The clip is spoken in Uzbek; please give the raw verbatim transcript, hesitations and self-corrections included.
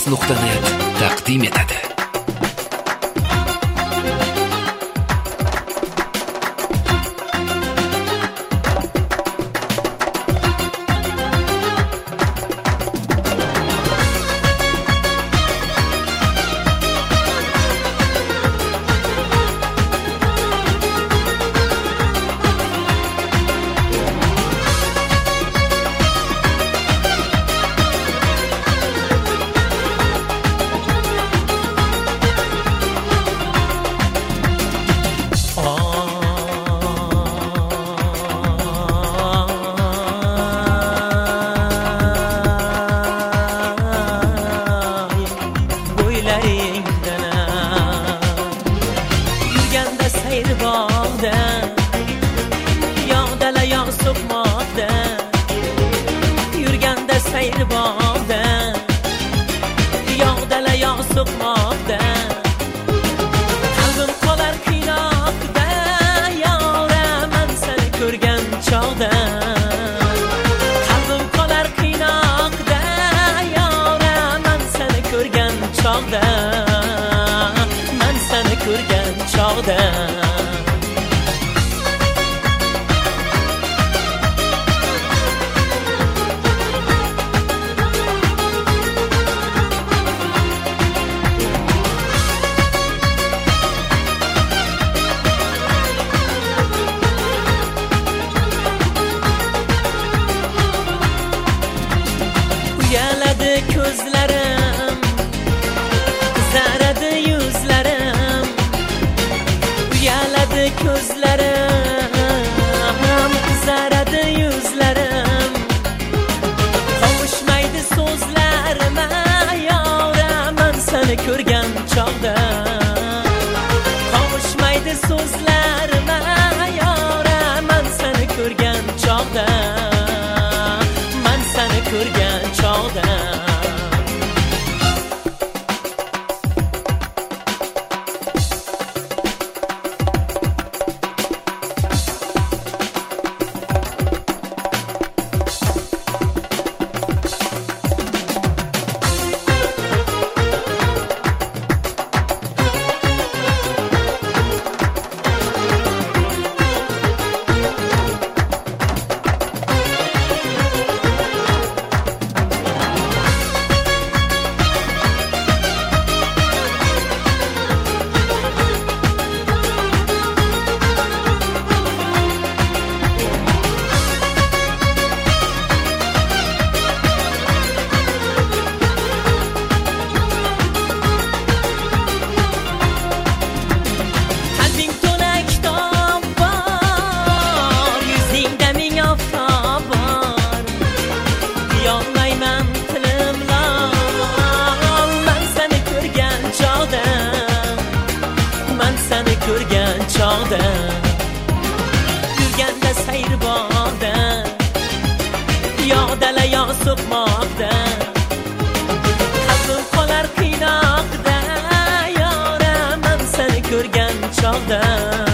nuqta net taqdim etadi. Man seni ko'rgan chog'da uyaladi ko'zlarim, qizaradi yuzlarim, uyaladi ko'zlarim, qizaradi yuzlarim. Qovushmaydi so'zlarim, yoram, man seni ko'rgan chog'da. Qovushmaydi so'zlarim, yoram, man seni ko'rgan chog'da. Man seni ko'rgan chog'da. Ko'rgan chog'da, yurganda sayr bog'da, yog'dala yog' so'qmoqda, qalbim qolar qiynoqda, yoram, man seni ko'rgan chog'da.